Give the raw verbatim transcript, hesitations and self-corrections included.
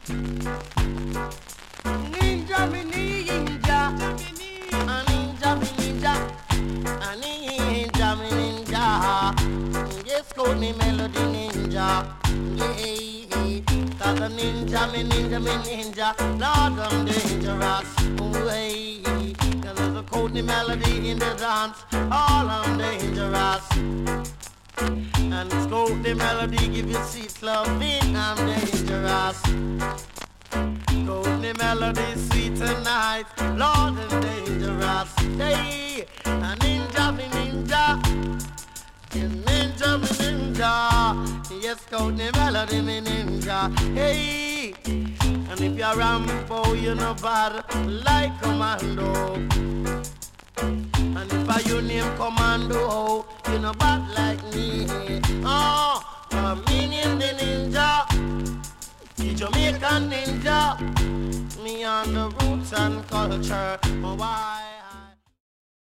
Ninja me ninja, a ninja me ninja, a ninja me ninja. Yes, call me Melody Ninja. Yeah, cause a ninja me ninja me ninja. Lord, I'm dangerous. Way, cause there's a Courtney Melody in the dance. All I'm dangerous. And it's Courtney Melody give you sweet loving. I'm dangerous. Courtney Melody sweet tonight. Lord, I'm dangerous. Hey, a ninja me ninja. Ninja me ninja. Yes, Courtney Melody me ninja. Hey, and if you're Rambo, you're no bad like Commando. And if I you name Commando, you're no bad like me. Oh, I'm in the ninja, the Jamaican ninja. Me on the roots and culture. Oh, why?